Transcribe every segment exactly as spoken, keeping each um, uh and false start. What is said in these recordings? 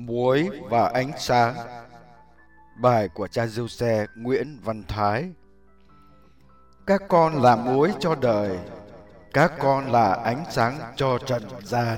Muối và ánh sáng. Bài của cha Giuse Nguyễn Văn Thái. Các con là muối cho đời, các con là ánh sáng cho trần gian.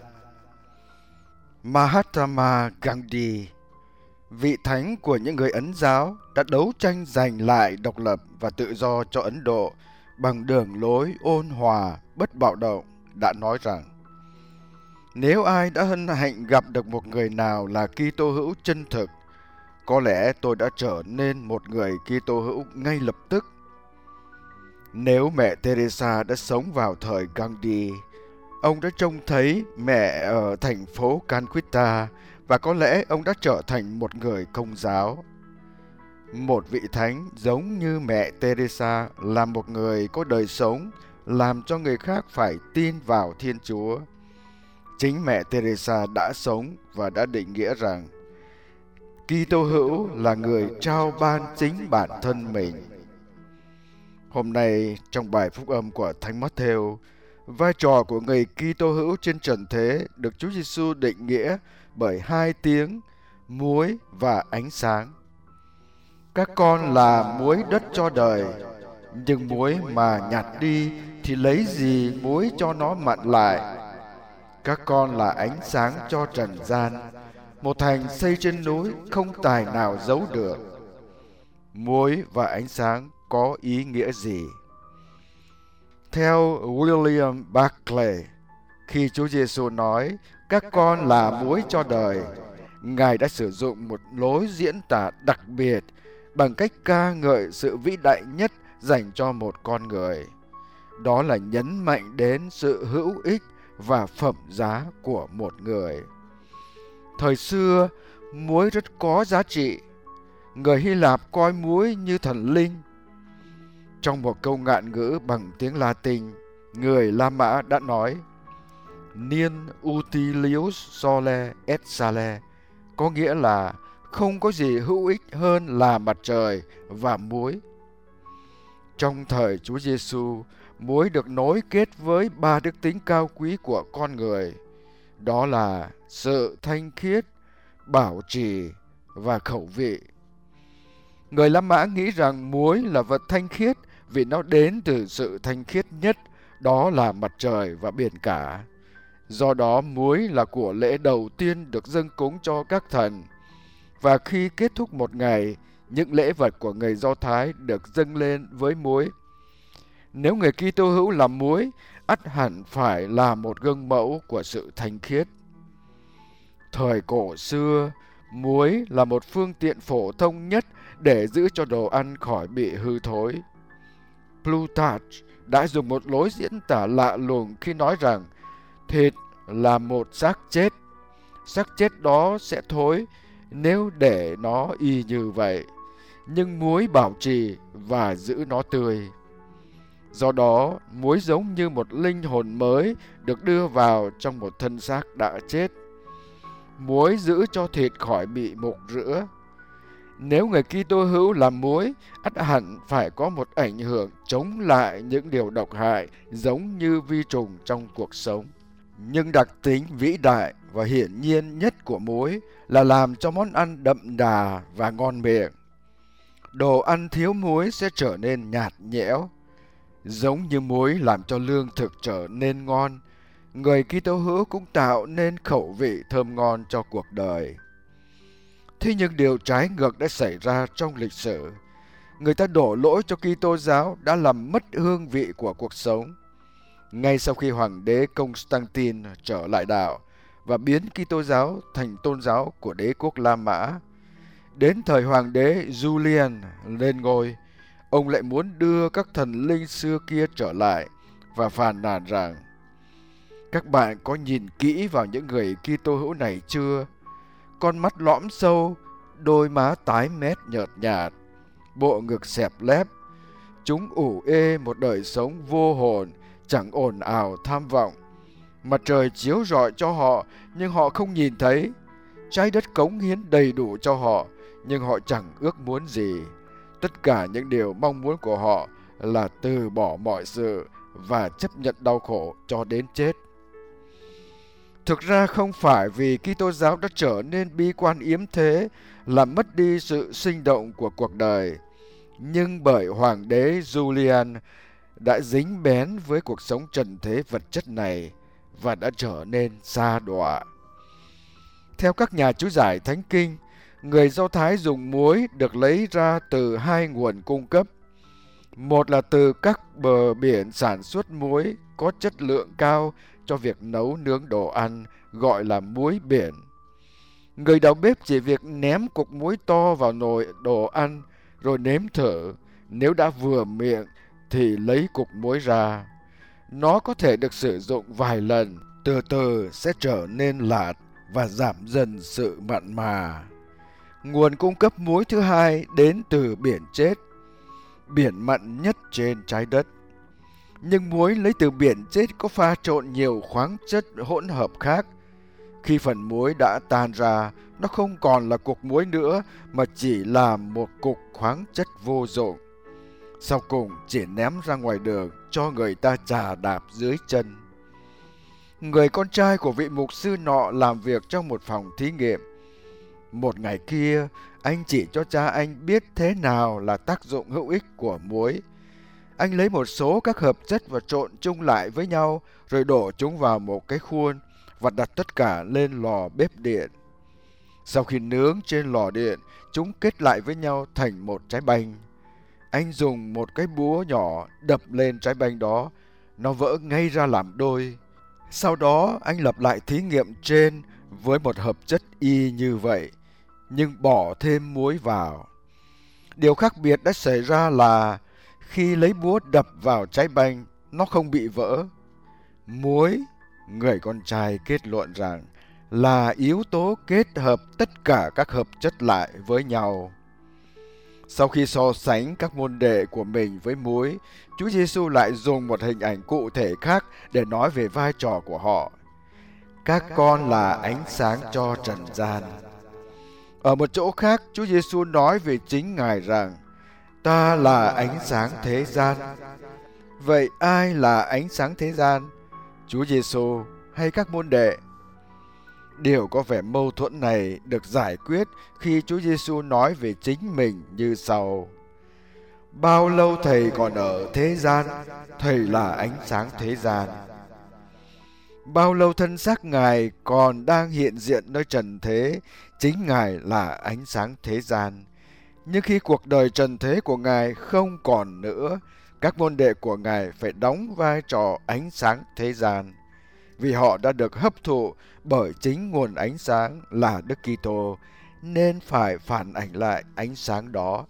Mahatma Gandhi, vị thánh của những người Ấn giáo, đã đấu tranh giành lại độc lập và tự do cho Ấn Độ bằng đường lối ôn hòa, bất bạo động, đã nói rằng: nếu ai đã hân hạnh gặp được một người nào là Kitô hữu chân thực, có lẽ tôi đã trở nên một người Kitô hữu ngay lập tức. Nếu mẹ Teresa đã sống vào thời Gandhi, ông đã trông thấy mẹ ở thành phố Calcutta và có lẽ ông đã trở thành một người Công giáo. Một vị thánh giống như mẹ Teresa là một người có đời sống làm cho người khác phải tin vào Thiên Chúa. Chính mẹ Teresa đã sống và đã định nghĩa rằng Kitô hữu là người trao ban chính bản thân mình. Hôm nay trong bài phúc âm của Thánh Matthew, vai trò của người Kitô hữu trên trần thế được Chúa Giêsu định nghĩa bởi hai tiếng muối và ánh sáng. Các con là muối đất cho đời, nhưng muối mà nhạt đi thì lấy gì muối cho nó mặn lại. Các con là ánh sáng cho trần gian, một thành xây trên núi không tài nào giấu được. Muối và ánh sáng có ý nghĩa gì? Theo William Barclay, khi Chúa Giêsu nói các con là muối cho đời, Ngài đã sử dụng một lối diễn tả đặc biệt bằng cách ca ngợi sự vĩ đại nhất dành cho một con người. Đó là nhấn mạnh đến sự hữu ích và phẩm giá của một người. Thời xưa, muối rất có giá trị. Người Hy Lạp coi muối như thần linh. Trong một câu ngạn ngữ bằng tiếng Latin, người La Mã đã nói "Nien utilius sole et sale", có nghĩa là không có gì hữu ích hơn là mặt trời và muối. Trong thời Chúa Giêsu, muối được nối kết với ba đức tính cao quý của con người. Đó là sự thanh khiết, bảo trì và khẩu vị. Người La Mã nghĩ rằng muối là vật thanh khiết vì nó đến từ sự thanh khiết nhất, đó là mặt trời và biển cả. Do đó, muối là của lễ đầu tiên được dâng cúng cho các thần. Và khi kết thúc một ngày, những lễ vật của người Do Thái được dâng lên với muối. Nếu người Kitô hữu làm muối, ắt hẳn phải là một gương mẫu của sự thanh khiết. Thời cổ xưa, muối là một phương tiện phổ thông nhất để giữ cho đồ ăn khỏi bị hư thối. Plutarch đã dùng một lối diễn tả lạ lùng khi nói rằng thịt là một xác chết. Xác chết đó sẽ thối nếu để nó y như vậy, nhưng muối bảo trì và giữ nó tươi. Do đó, muối giống như một linh hồn mới được đưa vào trong một thân xác đã chết. Muối giữ cho thịt khỏi bị mục rữa. Nếu người Kitô hữu làm muối, ắt hẳn phải có một ảnh hưởng chống lại những điều độc hại giống như vi trùng trong cuộc sống. Nhưng đặc tính vĩ đại và hiển nhiên nhất của muối là làm cho món ăn đậm đà và ngon miệng. Đồ ăn thiếu muối sẽ trở nên nhạt nhẽo. Giống như muối làm cho lương thực trở nên ngon, người Kitô hữu cũng tạo nên khẩu vị thơm ngon cho cuộc đời. Thế nhưng điều trái ngược đã xảy ra trong lịch sử. Người ta đổ lỗi cho Kitô giáo đã làm mất hương vị của cuộc sống. Ngay sau khi hoàng đế Constantine trở lại đạo và biến Kitô giáo thành tôn giáo của đế quốc La Mã, đến thời hoàng đế Julian lên ngôi, ông lại muốn đưa các thần linh xưa kia trở lại và phàn nàn rằng: các bạn có nhìn kỹ vào những người Kitô hữu này chưa? Con mắt lõm sâu, đôi má tái mét nhợt nhạt, bộ ngực xẹp lép. Chúng ủ ê một đời sống vô hồn, chẳng ồn ào tham vọng. Mặt trời chiếu rọi cho họ, nhưng họ không nhìn thấy. Trái đất cống hiến đầy đủ cho họ, nhưng họ chẳng ước muốn gì. Tất cả những điều mong muốn của họ là từ bỏ mọi sự và chấp nhận đau khổ cho đến chết. Thực ra không phải vì Kitô giáo đã trở nên bi quan yếm thế, làm mất đi sự sinh động của cuộc đời, nhưng bởi hoàng đế Julian đã dính bén với cuộc sống trần thế vật chất này và đã trở nên sa đọa. Theo các nhà chú giải Thánh Kinh, người Do Thái dùng muối được lấy ra từ hai nguồn cung cấp. Một là từ các bờ biển sản xuất muối có chất lượng cao cho việc nấu nướng đồ ăn, gọi là muối biển. Người đầu bếp chỉ việc ném cục muối to vào nồi đồ ăn rồi nếm thử. Nếu đã vừa miệng thì lấy cục muối ra. Nó có thể được sử dụng vài lần, từ từ sẽ trở nên lạt và giảm dần sự mặn mà. Nguồn cung cấp muối thứ hai đến từ biển chết, biển mặn nhất trên trái đất. Nhưng muối lấy từ biển chết có pha trộn nhiều khoáng chất hỗn hợp khác. Khi phần muối đã tan ra, nó không còn là cục muối nữa mà chỉ là một cục khoáng chất vô dụng. Sau cùng chỉ ném ra ngoài đường cho người ta chà đạp dưới chân. Người con trai của vị mục sư nọ làm việc trong một phòng thí nghiệm. Một ngày kia, anh chỉ cho cha anh biết thế nào là tác dụng hữu ích của muối. Anh lấy một số các hợp chất và trộn chung lại với nhau, rồi đổ chúng vào một cái khuôn và đặt tất cả lên lò bếp điện. Sau khi nướng trên lò điện, chúng kết lại với nhau thành một trái banh. Anh dùng một cái búa nhỏ đập lên trái banh đó, nó vỡ ngay ra làm đôi. Sau đó anh lặp lại thí nghiệm trên với một hợp chất y như vậy, nhưng bỏ thêm muối vào. Điều khác biệt đã xảy ra là khi lấy búa đập vào trái banh, nó không bị vỡ. Muối, người con trai kết luận rằng, là yếu tố kết hợp tất cả các hợp chất lại với nhau. Sau khi so sánh các môn đệ của mình với muối, Chúa Giêsu lại dùng một hình ảnh cụ thể khác để nói về vai trò của họ. Các con là ánh sáng cho trần gian. Ở một chỗ khác, Chúa Giêsu nói về chính Ngài rằng, ta là ánh sáng thế gian. Vậy ai là ánh sáng thế gian? Chúa Giêsu hay các môn đệ? Điều có vẻ mâu thuẫn này được giải quyết khi Chúa Giêsu nói về chính mình như sau: bao lâu Thầy còn ở thế gian, Thầy là ánh sáng thế gian. Bao lâu thân xác Ngài còn đang hiện diện nơi trần thế, chính Ngài là ánh sáng thế gian. Nhưng khi cuộc đời trần thế của Ngài không còn nữa, các môn đệ của Ngài phải đóng vai trò ánh sáng thế gian, vì họ đã được hấp thụ bởi chính nguồn ánh sáng là Đức Kitô, nên phải phản ảnh lại ánh sáng đó.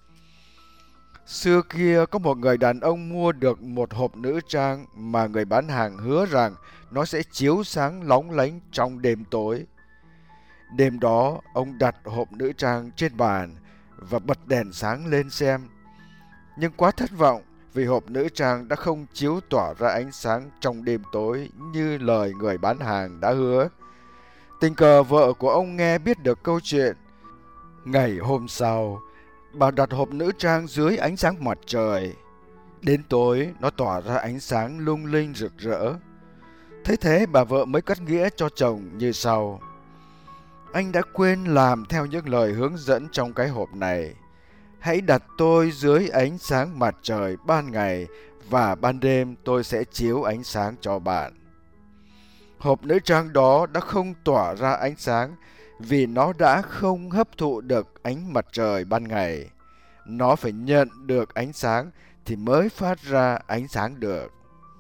Xưa kia có một người đàn ông mua được một hộp nữ trang mà người bán hàng hứa rằng nó sẽ chiếu sáng lóng lánh trong đêm tối. Đêm đó, ông đặt hộp nữ trang trên bàn và bật đèn sáng lên xem. Nhưng quá thất vọng vì hộp nữ trang đã không chiếu tỏa ra ánh sáng trong đêm tối như lời người bán hàng đã hứa. Tình cờ vợ của ông nghe biết được câu chuyện. Ngày hôm sau, bà đặt hộp nữ trang dưới ánh sáng mặt trời. Đến tối, nó tỏa ra ánh sáng lung linh rực rỡ. Thế thế bà vợ mới cắt nghĩa cho chồng như sau: anh đã quên làm theo những lời hướng dẫn trong cái hộp này. Hãy đặt tôi dưới ánh sáng mặt trời ban ngày, và ban đêm tôi sẽ chiếu ánh sáng cho bạn. Hộp nữ trang đó đã không tỏa ra ánh sáng vì nó đã không hấp thụ được ánh mặt trời ban ngày. Nó phải nhận được ánh sáng thì mới phát ra ánh sáng được.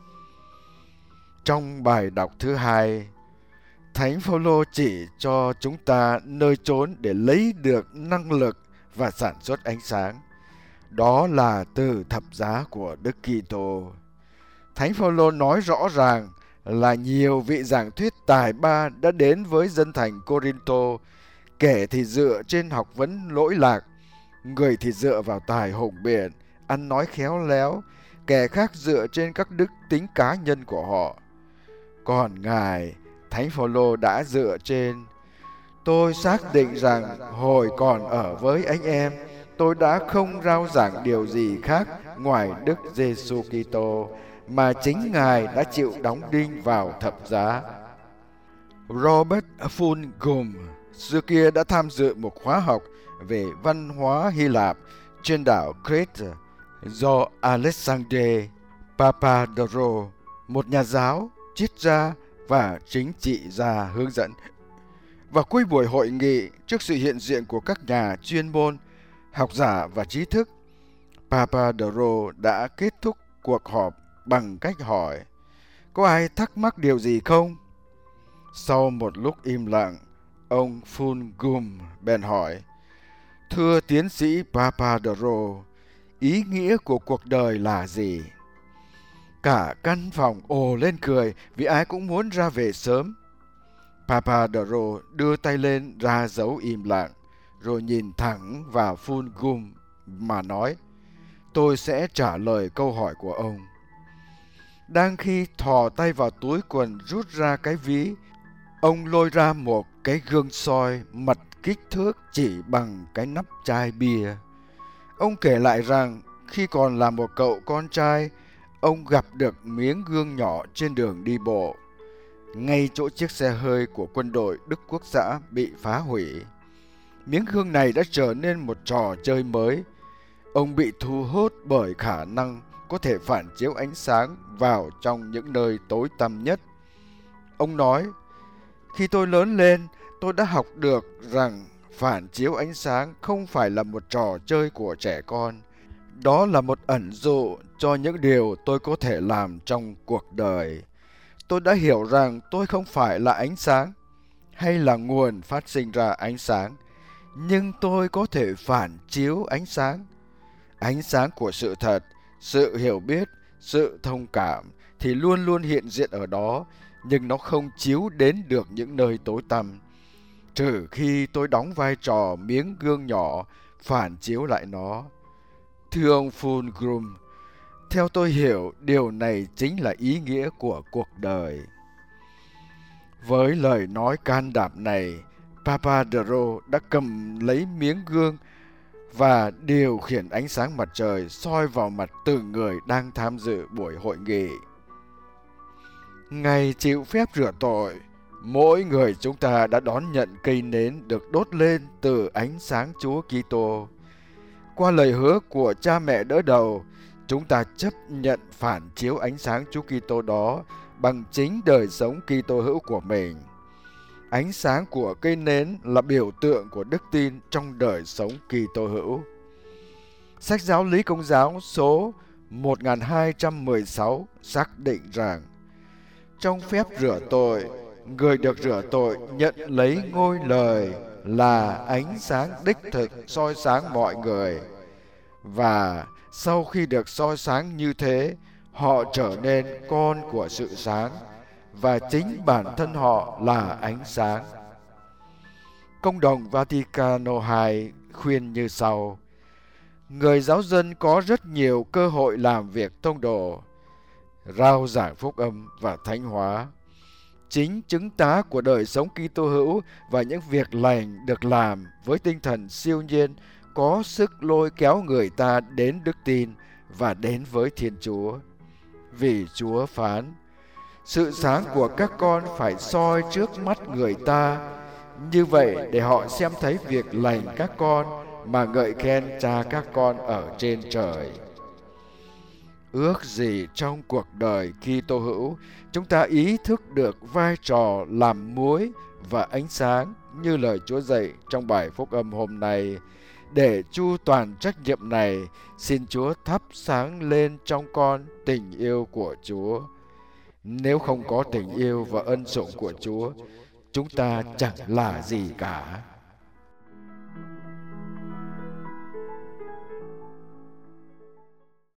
Trong bài đọc thứ hai, Thánh Phaolô chỉ cho chúng ta nơi trốn để lấy được năng lực và sản xuất ánh sáng. Đó là từ thập giá của Đức Kitô. Thánh Phaolô nói rõ ràng là nhiều vị giảng thuyết tài ba đã đến với dân thành Cô-rin-tô, kẻ thì dựa trên học vấn lỗi lạc, người thì dựa vào tài hùng biện, ăn nói khéo léo, kẻ khác dựa trên các đức tính cá nhân của họ. Còn Ngài, Thánh Phaolô đã dựa trên: tôi xác định rằng hồi còn ở với anh em, tôi đã không rao giảng điều gì khác ngoài Đức Giêsu Kitô, mà chính Ngài đã chịu đóng đinh vào thập giá. Robert Fulghum xưa kia đã tham dự một khóa học về văn hóa Hy Lạp trên đảo Crete do Alexander Papadopoulos, một nhà giáo, triết gia và chính trị gia hướng dẫn. Và cuối buổi hội nghị, trước sự hiện diện của các nhà chuyên môn, học giả và trí thức, Papadopoulos đã kết thúc cuộc họp bằng cách hỏi: có ai thắc mắc điều gì không? Sau một lúc im lặng, ông Fulghum bèn hỏi: thưa tiến sĩ Papadopoulos, ý nghĩa của cuộc đời là gì? Cả căn phòng ồ lên cười vì ai cũng muốn ra về sớm. Papadopoulos đưa tay lên ra dấu im lặng, rồi nhìn thẳng vào Fulghum mà nói: tôi sẽ trả lời câu hỏi của ông. Đang khi thò tay vào túi quần rút ra cái ví, ông lôi ra một cái gương soi mặt kích thước chỉ bằng cái nắp chai bia. Ông kể lại rằng khi còn là một cậu con trai, ông gặp được miếng gương nhỏ trên đường đi bộ, ngay chỗ chiếc xe hơi của quân đội Đức Quốc xã bị phá hủy. Miếng gương này đã trở nên một trò chơi mới. Ông bị thu hút bởi khả năng có thể phản chiếu ánh sáng vào trong những nơi tối tăm nhất. Ông nói: khi tôi lớn lên, tôi đã học được rằng phản chiếu ánh sáng không phải là một trò chơi của trẻ con. Đó là một ẩn dụ cho những điều tôi có thể làm trong cuộc đời. Tôi đã hiểu rằng tôi không phải là ánh sáng hay là nguồn phát sinh ra ánh sáng, nhưng tôi có thể phản chiếu ánh sáng. Ánh sáng của sự thật, sự hiểu biết, sự thông cảm thì luôn luôn hiện diện ở đó, nhưng nó không chiếu đến được những nơi tối tăm, trừ khi tôi đóng vai trò miếng gương nhỏ phản chiếu lại nó. Thưa ông Fulghum, theo tôi hiểu, điều này chính là ý nghĩa của cuộc đời. Với lời nói can đảm này, Papadopoulos đã cầm lấy miếng gương và điều khiển ánh sáng mặt trời soi vào mặt từng người đang tham dự buổi hội nghị. Ngày chịu phép rửa tội, mỗi người chúng ta đã đón nhận cây nến được đốt lên từ ánh sáng Chúa Kitô. Qua lời hứa của cha mẹ đỡ đầu, chúng ta chấp nhận phản chiếu ánh sáng Chúa Kitô đó bằng chính đời sống Kitô hữu của mình. Ánh sáng của cây nến là biểu tượng của đức tin trong đời sống Kitô hữu. Sách Giáo lý Công giáo số một nghìn hai trăm mười sáu xác định rằng trong phép rửa tội, người được rửa tội nhận lấy ngôi lời là ánh sáng đích thực soi sáng mọi người. Và sau khi được soi sáng như thế, họ trở nên con của sự sáng, và chính bản thân họ là ánh sáng. Công đồng Vaticano hai khuyên như sau: người giáo dân có rất nhiều cơ hội làm việc tông đồ, rao giảng phúc âm và thánh hóa. Chính chứng tá của đời sống Kitô hữu và những việc lành được làm với tinh thần siêu nhiên có sức lôi kéo người ta đến đức tin và đến với Thiên Chúa. Vì Chúa phán: sự sáng của các con phải soi trước mắt người ta, như vậy để họ xem thấy việc lành các con mà ngợi khen Cha các con ở trên trời. Ước gì trong cuộc đời Kitô hữu, chúng ta ý thức được vai trò làm muối và ánh sáng như lời Chúa dạy trong bài phúc âm hôm nay. Để chu toàn trách nhiệm này, xin Chúa thắp sáng lên trong con tình yêu của Chúa. Nếu không có tình yêu và ân sủng của Chúa, chúng ta chẳng là gì cả.